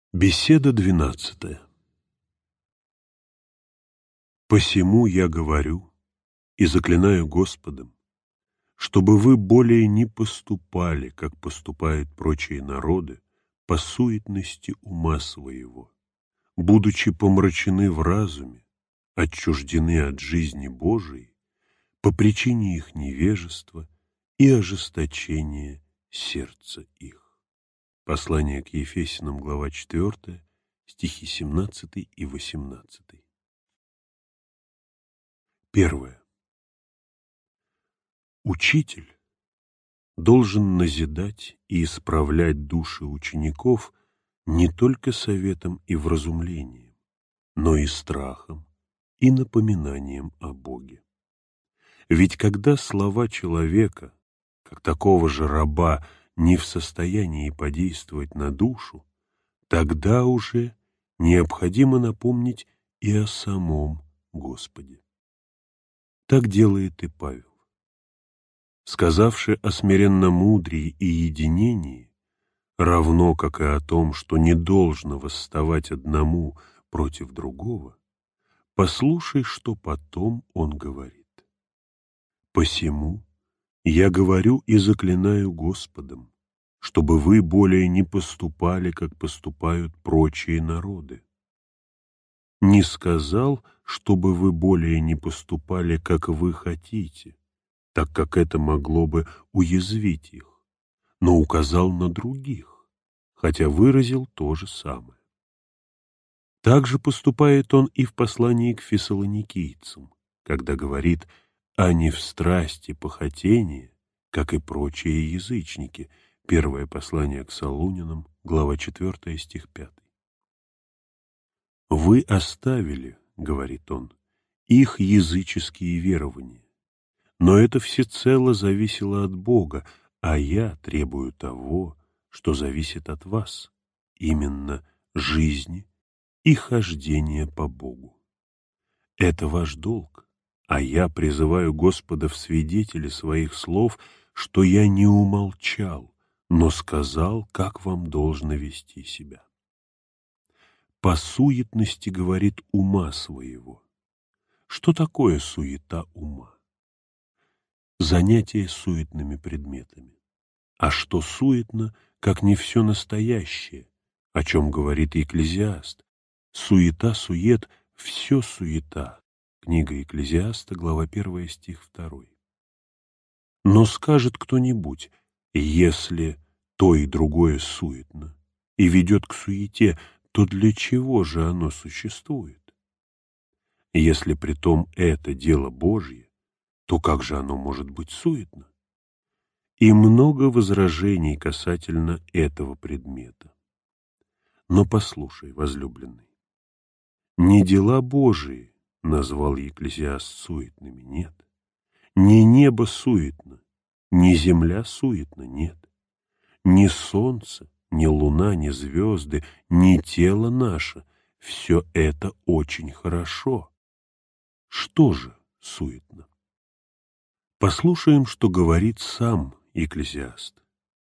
Беседа 12. «Посему я говорю и заклинаю Господом, чтобы вы более не поступали, как поступают прочие народы, по суетности ума своего, будучи помрачены в разуме, отчуждены от жизни Божией по причине их невежества и ожесточения сердца их». Послание к Ефесянам, глава 4, стихи 17 и 18. Первое. Учитель должен назидать и исправлять души учеников не только советом и вразумлением, но и страхом и напоминанием о Боге. Ведь когда слова человека, как такого же раба, не в состоянии подействовать на душу, тогда уже необходимо напомнить и о самом Господе. Так делает и Павел. Сказавши о смиренномудрии и единении, равно как и о том, что не должно восставать одному против другого, послушай, что потом он говорит. «Посему я говорю и заклинаю Господом, чтобы вы более не поступали, как поступают прочие народы. Не сказал, чтобы вы более не поступали, как вы хотите, так как это могло бы уязвить их, но указал на других, хотя выразил то же самое. Так же поступает он и в послании к фессалоникийцам, когда говорит «а не в страсти похотения, как и прочие язычники». Первое послание к Солунянам, глава 4, стих 5. «Вы оставили, — говорит он, — их языческие верования, но это всецело зависело от Бога, а я требую того, что зависит от вас, именно жизни и хождения по Богу. Это ваш долг, а я призываю Господа в свидетели своих слов, что я не умолчал, но сказал, как вам должно вести себя. По суетности, говорит, ума своего». Что такое суета ума? Занятие суетными предметами. А что суетно, как не все настоящее, о чем говорит Екклезиаст? Суета-сует, все суета. Книга Екклезиаста, глава 1, стих 2. Но скажет кто-нибудь, если то и другое суетно и ведет к суете, то для чего же оно существует? Если притом это дело Божье, то как же оно может быть суетно? И много возражений касательно этого предмета. Но послушай, возлюбленный, не дела Божии назвал Екклезиаст суетными, нет. Не небо суетно, ни земля суетна, нет. Ни солнце, ни луна, ни звезды, ни тело наше — все это очень хорошо. Что же суетно? Послушаем, что говорит сам Екклезиаст.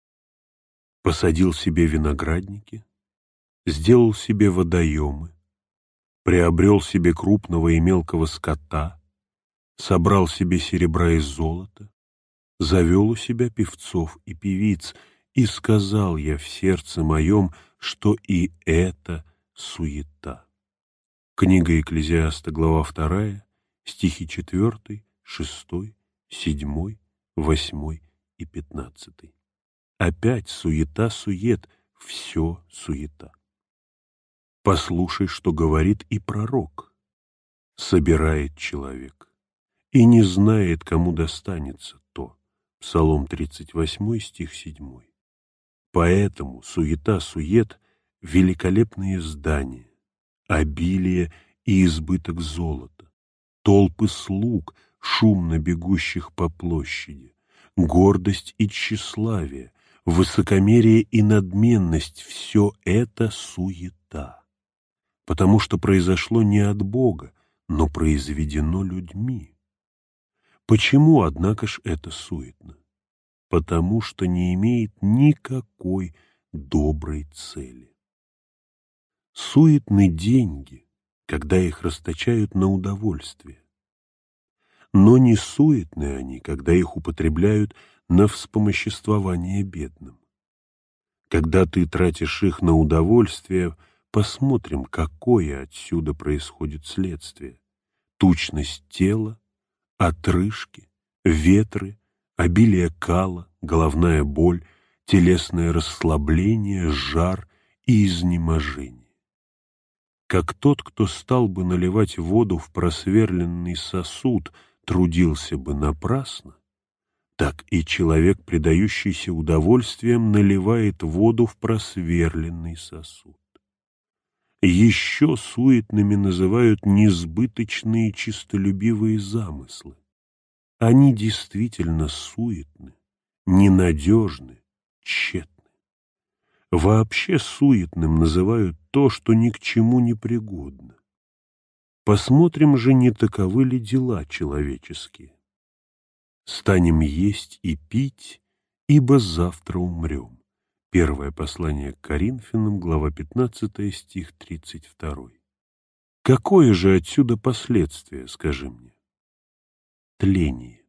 «Посадил себе виноградники, сделал себе водоемы, приобрел себе крупного и мелкого скота, собрал себе серебра и золота, завел у себя певцов и певиц, и сказал я в сердце моем, что и это суета». Книга Екклезиаста, глава 2, стихи 4, 6, 7, 8 и 15. Опять суета-сует, все суета. Послушай, что говорит и пророк. Собирает человек и не знает, кому достанется то. Псалом 38, стих 7. Поэтому суета-сует — великолепные здания, обилие и избыток золота, толпы слуг, шумно бегущих по площади, гордость и тщеславие, высокомерие и надменность — все это суета, потому что произошло не от Бога, но произведено людьми. Почему, однако ж, это суетно? Потому что не имеет никакой доброй цели. Суетны деньги, когда их расточают на удовольствие. Но не суетны они, когда их употребляют на вспомоществование бедным. Когда ты тратишь их на удовольствие, посмотрим, какое отсюда происходит следствие. Тучность тела, отрыжки, ветры, обилие кала, головная боль, телесное расслабление, жар и изнеможение. Как тот, кто стал бы наливать воду в просверленный сосуд, трудился бы напрасно, так и человек, предающийся удовольствиям, наливает воду в просверленный сосуд. Еще суетными называют несбыточные честолюбивые замыслы. Они действительно суетны, ненадежны, тщетны. Вообще суетным называют то, что ни к чему не пригодно. Посмотрим же, не таковы ли дела человеческие. Станем есть и пить, ибо завтра умрем. Первое послание к Коринфянам, глава 15, стих 32. Какое же отсюда последствие, скажи мне? Тление.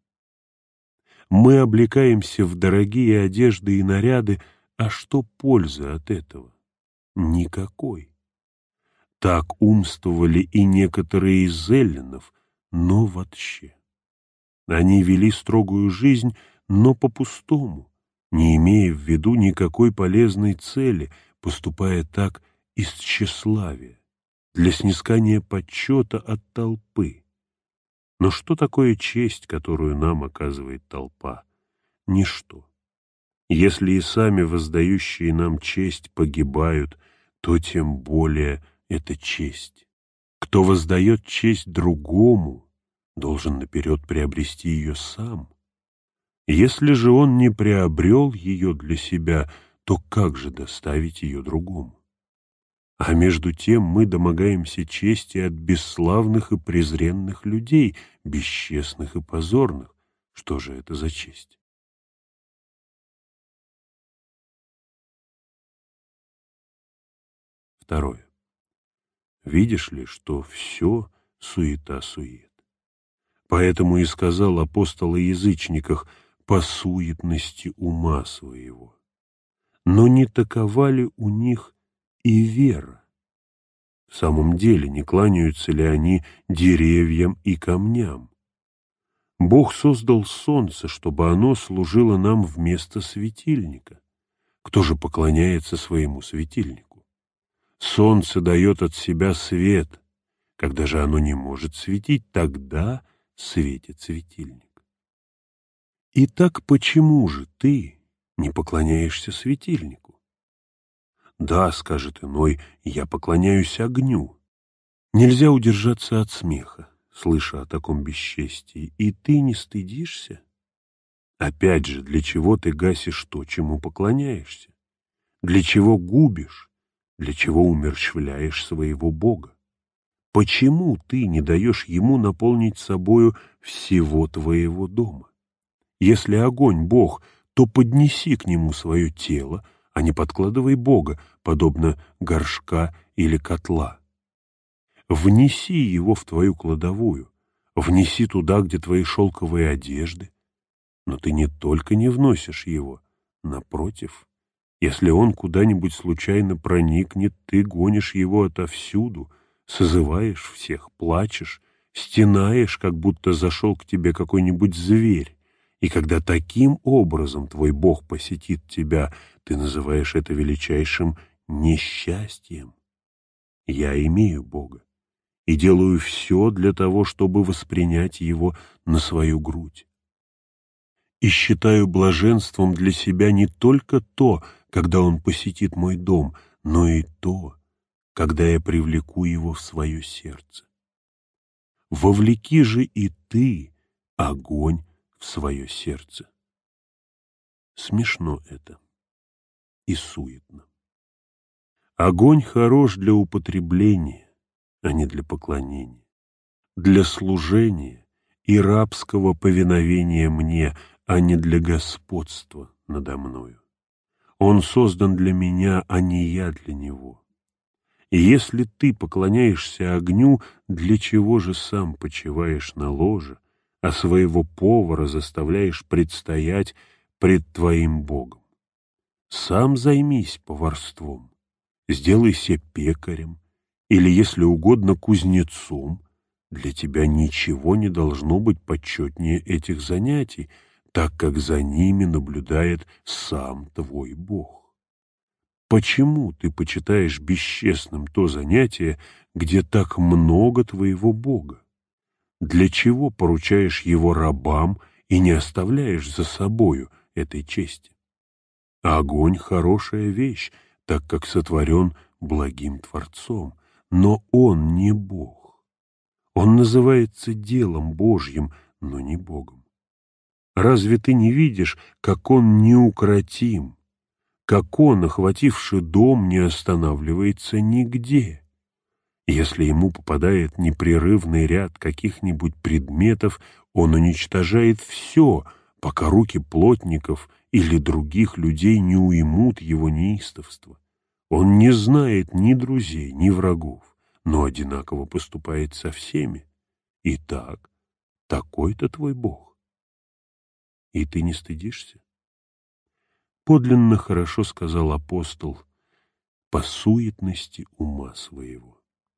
Мы облекаемся в дорогие одежды и наряды, а что пользы от этого? Никакой. Так умствовали и некоторые из эллинов, но вообще. Они вели строгую жизнь, но по-пустому, не имея в виду никакой полезной цели, поступая так из тщеславия, для снискания почета от толпы. Но что такое честь, которую нам оказывает толпа? Ничто. Если и сами воздающие нам честь погибают, то тем более это честь. Кто воздает честь другому, должен наперед приобрести ее сам. Если же он не приобрел ее для себя, то как же доставить ее другому? А между тем мы домогаемся чести от бесславных и презренных людей, бесчестных и позорных. Что же это за честь? Второе. Видишь ли, что все суета-сует. Поэтому и сказал апостол о язычниках по суетности ума своего. Но не такова ли у них и вера? В самом деле, не кланяются ли они деревьям и камням? Бог создал солнце, чтобы оно служило нам вместо светильника. Кто же поклоняется своему светильнику? Солнце дает от себя свет. Когда же оно не может светить, тогда светит светильник. Итак, почему же ты не поклоняешься светильнику? Да, скажет иной, я поклоняюсь огню. Нельзя удержаться от смеха, слыша о таком бесчестии, и ты не стыдишься? Опять же, для чего ты гасишь то, чему поклоняешься? Для чего губишь? Для чего умерщвляешь своего Бога? Почему ты не даешь ему наполнить собою всего твоего дома? Если огонь — Бог, то поднеси к нему свое тело, а не подкладывай Бога, подобно горшка или котла. Внеси его в твою кладовую, внеси туда, где твои шелковые одежды. Но ты не только не вносишь его, напротив, если он куда-нибудь случайно проникнет, ты гонишь его отовсюду, созываешь всех, плачешь, стенаешь, как будто зашел к тебе какой-нибудь зверь. И когда таким образом твой Бог посетит тебя, ты называешь это величайшим несчастьем. Я имею Бога и делаю все для того, чтобы воспринять его на свою грудь. И считаю блаженством для себя не только то, когда он посетит мой дом, но и то, когда я привлеку его в свое сердце. Вовлеки же и ты огонь в свое сердце. Смешно это и суетно. Огонь хорош для употребления, а не для поклонения, для служения и рабского повиновения мне, а не для господства надо мною. Он создан для меня, а не я для него. И если ты поклоняешься огню, для чего же сам почиваешь на ложе, а своего повара заставляешь предстоять пред твоим Богом? Сам займись поварством, сделайся пекарем или, если угодно, кузнецом. Для тебя ничего не должно быть почетнее этих занятий, так как за ними наблюдает сам твой Бог. Почему ты почитаешь бесчестным то занятие, где так много твоего Бога? Для чего поручаешь его рабам и не оставляешь за собою этой чести? А огонь — хорошая вещь, так как сотворен благим Творцом, но он не Бог. Он называется делом Божьим, но не Богом. Разве ты не видишь, как он неукротим, как он, охвативший дом, не останавливается нигде? Если ему попадает непрерывный ряд каких-нибудь предметов, он уничтожает все, пока руки плотников или других людей не уймут его неистовство. Он не знает ни друзей, ни врагов, но одинаково поступает со всеми. Итак, такой-то твой Бог. И ты не стыдишься? Подлинно хорошо сказал апостол: по суетности ума своего.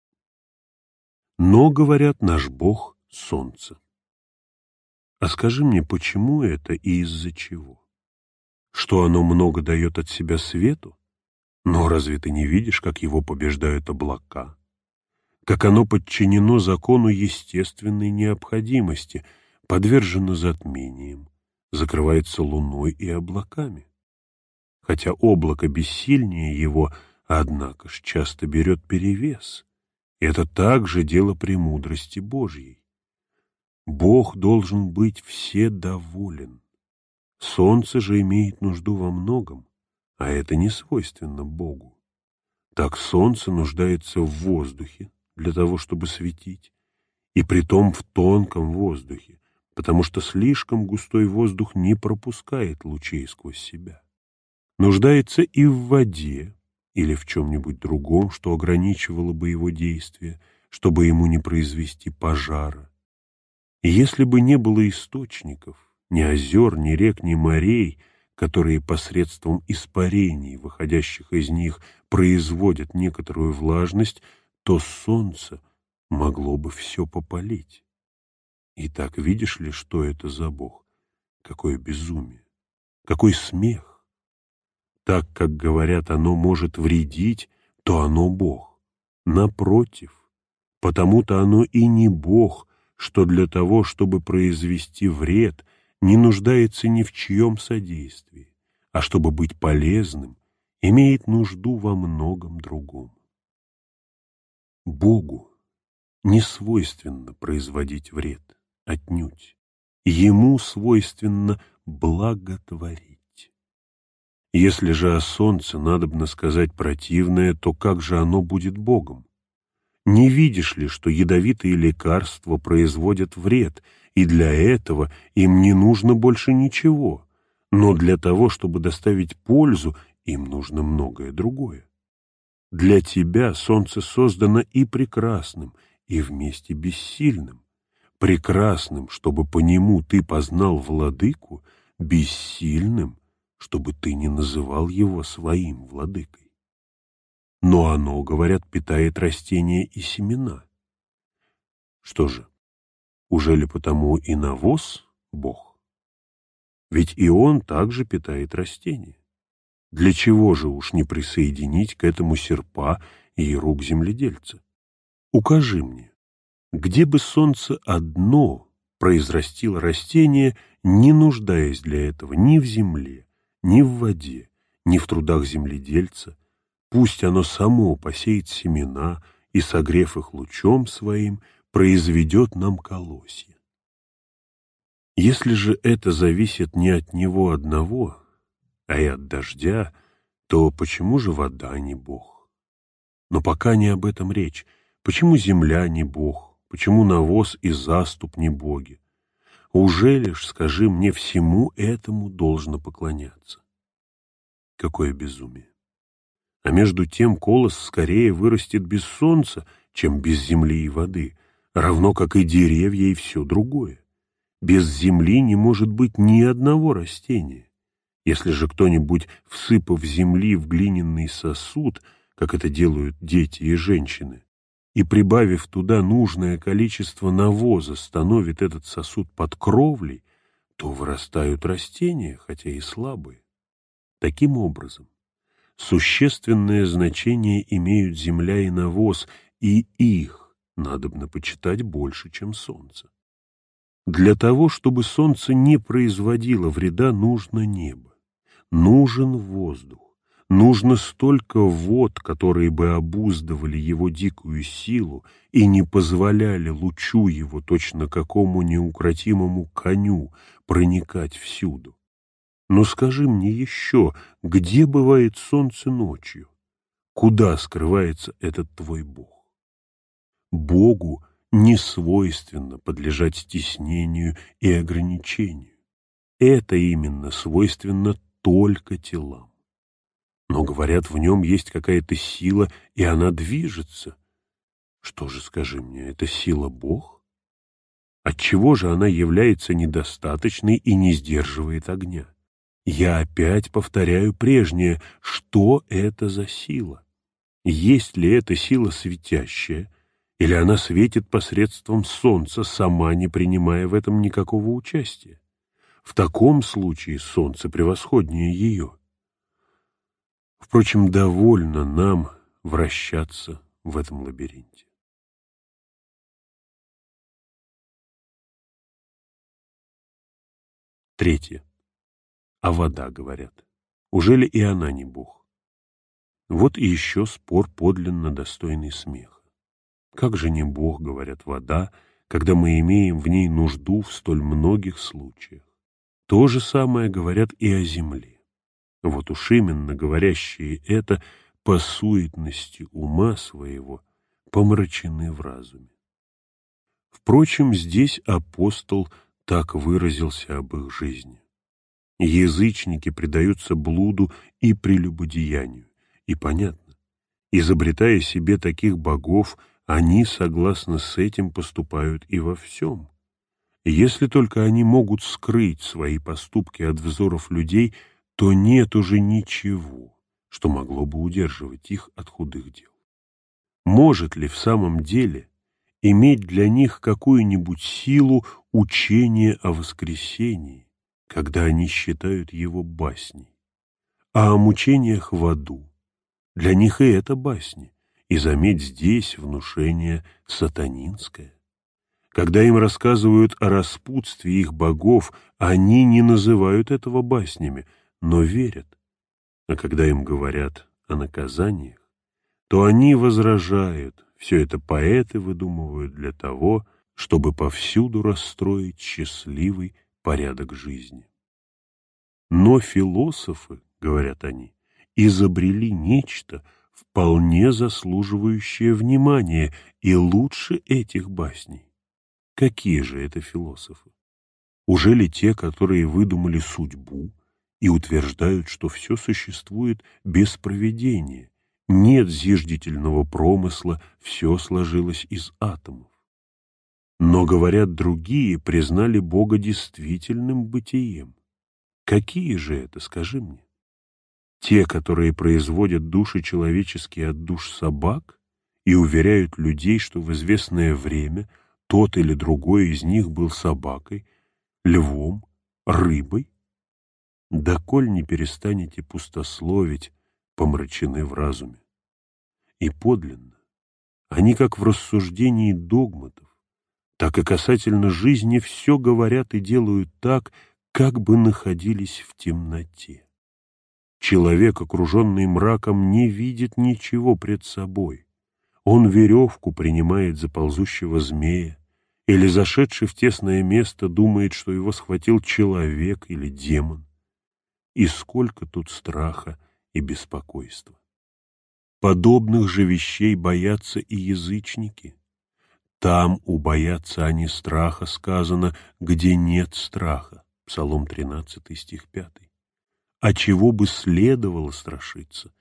Но, говорят, наш Бог — солнце. А скажи мне, почему это и из-за чего? Что оно много дает от себя свету? Но разве ты не видишь, как его побеждают облака? Как оно подчинено закону естественной необходимости, подвержено затмениям, закрывается луной и облаками? Хотя облако бессильнее его, однако ж часто берет перевес. Это также дело премудрости Божьей. Бог должен быть вседоволен. Солнце же имеет нужду во многом, а это не свойственно Богу. Так солнце нуждается в воздухе для того, чтобы светить, и притом в тонком воздухе, потому что слишком густой воздух не пропускает лучей сквозь себя. Нуждается и в воде или в чем-нибудь другом, что ограничивало бы его действие, чтобы ему не произвести пожара. И если бы не было источников, ни озер, ни рек, ни морей, которые посредством испарений, выходящих из них, производят некоторую влажность, то солнце могло бы все попалить. Итак, видишь ли, что это за Бог? Какое безумие! Какой смех! Так, как говорят, оно может вредить, то оно Бог. Напротив, потому-то оно и не Бог, что для того, чтобы произвести вред, не нуждается ни в чьем содействии, а чтобы быть полезным, имеет нужду во многом другом. Богу не свойственно производить вред, отнюдь. Ему свойственно благотворить. Если же о солнце надобно сказать противное, то как же оно будет Богом? Не видишь ли, что ядовитые лекарства производят вред, и для этого им не нужно больше ничего, но для того, чтобы доставить пользу, им нужно многое другое. Для тебя солнце создано и прекрасным, и вместе бессильным. Прекрасным, чтобы по нему ты познал владыку, бессильным, чтобы ты не называл его своим владыкой. Но оно, говорят, питает растения и семена. Что же, ужели потому и навоз Бог? Ведь и он также питает растения. Для чего же уж не присоединить к этому серпа и рук земледельца? Укажи мне, где бы солнце одно произрастило растение, не нуждаясь для этого ни в земле, ни в воде, ни в трудах земледельца, пусть оно само посеет семена и, согрев их лучом своим, произведет нам колосья. Если же это зависит не от него одного, а и от дождя, то почему же вода не Бог? Но пока не об этом речь. Почему земля не Бог? Почему навоз и заступ не боги? Уже лишь, скажи мне, всему этому должно поклоняться? Какое безумие! А между тем колос скорее вырастет без солнца, чем без земли и воды, равно как и деревья и все другое. Без земли не может быть ни одного растения. Если же кто-нибудь, всыпав земли в глиняный сосуд, как это делают дети и женщины, и, прибавив туда нужное количество навоза, становит этот сосуд под кровлей, то вырастают растения, хотя и слабые. Таким образом, существенное значение имеют земля и навоз, и их надобно почитать больше, чем солнце. Для того, чтобы солнце не производило вреда, нужно небо, нужен воздух. Нужно столько вод, которые бы обуздывали его дикую силу и не позволяли лучу его, точно какому неукротимому коню, проникать всюду. Но скажи мне еще, где бывает солнце ночью? Куда скрывается этот твой Бог? Богу не свойственно подлежать стеснению и ограничению. Это именно свойственно только телам. Но, говорят, в нем есть какая-то сила, и она движется. Что же, скажи мне, это сила Бог? Отчего же она является недостаточной и не сдерживает огня? Я опять повторяю прежнее, что это за сила? Есть ли это сила светящая, или она светит посредством солнца, сама не принимая в этом никакого участия? В таком случае солнце превосходнее ее. Впрочем, довольно нам вращаться в этом лабиринте. Третье. А вода, говорят. Ужели и она не Бог? Вот и еще спор подлинно достойный смеха. Как же не Бог, говорят, вода, когда мы имеем в ней нужду в столь многих случаях? То же самое говорят и о земле. Вот уж именно говорящие это по суетности ума своего помрачены в разуме. Впрочем, здесь апостол так выразился об их жизни. Язычники предаются блуду и прелюбодеянию, и понятно, изобретая себе таких богов, они, согласно с этим, поступают и во всем. Если только они могут скрыть свои поступки от взоров людей, то нет уже ничего, что могло бы удерживать их от худых дел. Может ли в самом деле иметь для них какую-нибудь силу учение о воскресении, когда они считают его басней? А о мучениях в аду? Для них и это басни, и, заметь, здесь внушение сатанинское. Когда им рассказывают о распутстве их богов, они не называют этого баснями, но верят. А когда им говорят о наказаниях, то они возражают. Все это поэты выдумывают для того, чтобы повсюду расстроить счастливый порядок жизни. Но философы, говорят они, изобрели нечто, вполне заслуживающее внимания и лучше этих басней. Какие же это философы? Ужели те, которые выдумали судьбу и утверждают, что все существует без провидения, нет зиждительного промысла, все сложилось из атомов? Но, говорят, другие признали Бога действительным бытием. Какие же это, скажи мне? Те, которые производят души человеческие от душ собак и уверяют людей, что в известное время тот или другой из них был собакой, львом, рыбой? Доколь не перестанете пустословить, помрачены в разуме. И подлинно, они как в рассуждении догматов, так и касательно жизни все говорят и делают так, как бы находились в темноте. Человек, окруженный мраком, не видит ничего пред собой. Он веревку принимает за ползущего змея, или, зашедший в тесное место, думает, что его схватил человек или демон. И сколько тут страха и беспокойства. Подобных же вещей боятся и язычники. Там убоятся они страха, сказано, где нет страха. Псалом 13, стих 5. А чего бы следовало страшиться,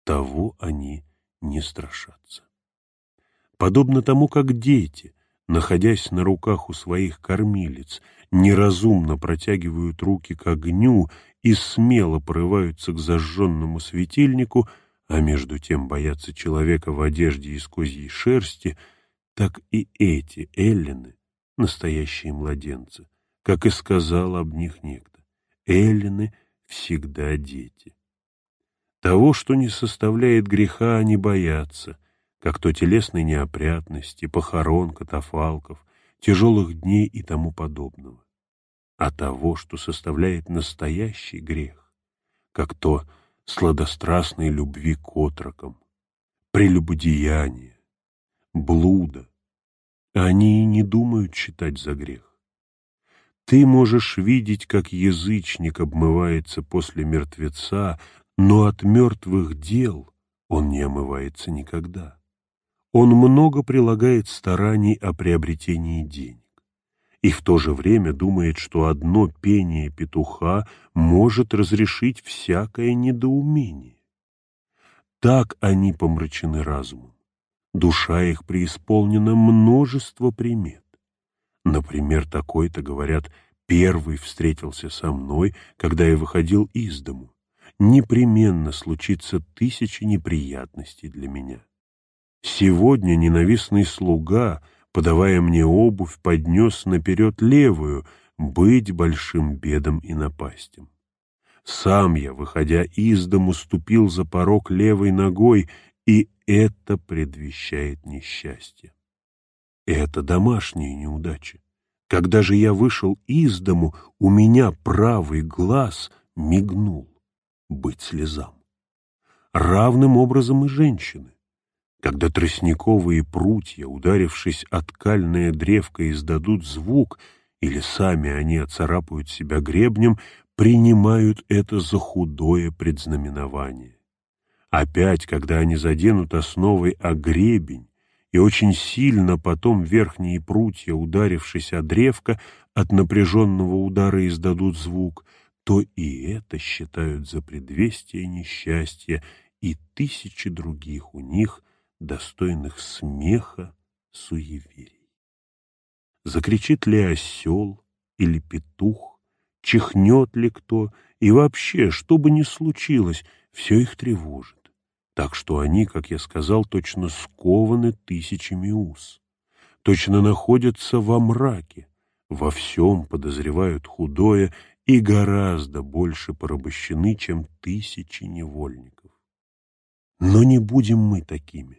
того они не страшатся. Подобно тому, как дети, находясь на руках у своих кормилиц, неразумно протягивают руки к огню и смело порываются к зажженному светильнику, а между тем боятся человека в одежде из козьей шерсти, так и эти эллины, настоящие младенцы, как и сказал об них некто, эллины всегда дети. Того, что не составляет греха, они боятся, как то телесной неопрятности, похорон, катафалков, тяжелых дней и тому подобного. А того, что составляет настоящий грех, как то сладострастной любви к отрокам, прелюбодеяния, блуда, они и не думают считать за грех. Ты можешь видеть, как язычник обмывается после мертвеца, но от мертвых дел он не омывается никогда. Он много прилагает стараний о приобретении денег и в то же время думает, что одно пение петуха может разрешить всякое недоумение. Так они помрачены разумом. Душа их преисполнена множество примет. Например, такой-то, говорят, первый встретился со мной, когда я выходил из дому. Непременно случится 1000 неприятностей для меня. Сегодня ненавистный слуга, подавая мне обувь, поднес наперед левую, быть большим бедом и напастям. Сам я, выходя из дому, ступил за порог левой ногой, и это предвещает несчастье. Это домашние неудачи. Когда же я вышел из дому, у меня правый глаз мигнул, быть слезам. Равным образом и женщины. Когда тростниковые прутья, ударившись о ткальное древко, издадут звук, или сами они оцарапают себя гребнем, принимают это за худое предзнаменование. Опять, когда они заденут основой о гребень, и очень сильно потом верхние прутья, ударившись о древко, от напряженного удара издадут звук, то и это считают за предвестие несчастья, и 1000 других у них, достойных смеха, суеверий. Закричит ли осел или петух, чихнет ли кто, и вообще, что бы ни случилось, все их тревожит, так что они, как я сказал, точно скованы 1000 уз, точно находятся во мраке, во всем подозревают худое и гораздо больше порабощены, чем 1000 невольников. Но не будем мы такими.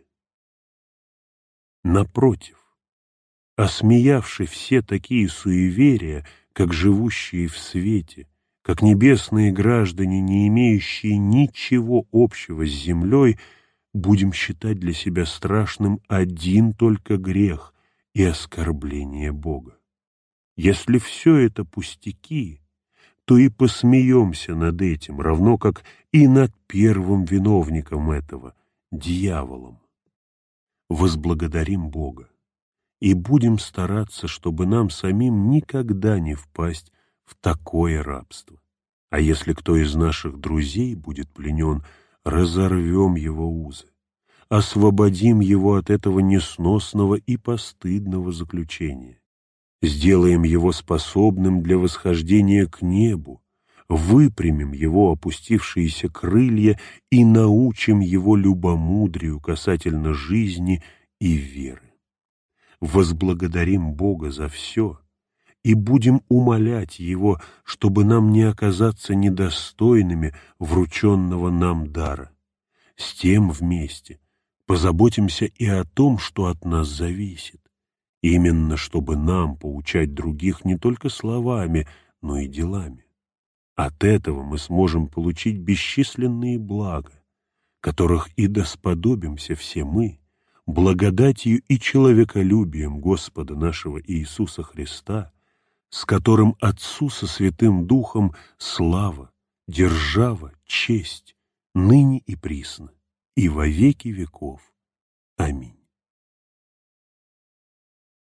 Напротив, осмеявши все такие суеверия, как живущие в свете, как небесные граждане, не имеющие ничего общего с землей, будем считать для себя страшным один только грех и оскорбление Бога. Если все это пустяки, то и посмеемся над этим, равно как и над первым виновником этого, дьяволом. Возблагодарим Бога и будем стараться, чтобы нам самим никогда не впасть в такое рабство. А если кто из наших друзей будет пленен, разорвем его узы, освободим его от этого несносного и постыдного заключения, сделаем его способным для восхождения к небу, выпрямим его опустившиеся крылья и научим его любомудрию касательно жизни и веры. Возблагодарим Бога за все и будем умолять Его, чтобы нам не оказаться недостойными врученного нам дара. С тем вместе позаботимся и о том, что от нас зависит, именно чтобы нам поучать других не только словами, но и делами. От этого мы сможем получить бесчисленные блага, которых и досподобимся все мы, благодатью и человеколюбием Господа нашего Иисуса Христа, с которым Отцу со Святым Духом слава, держава, честь, ныне и присно, и во веки веков. Аминь.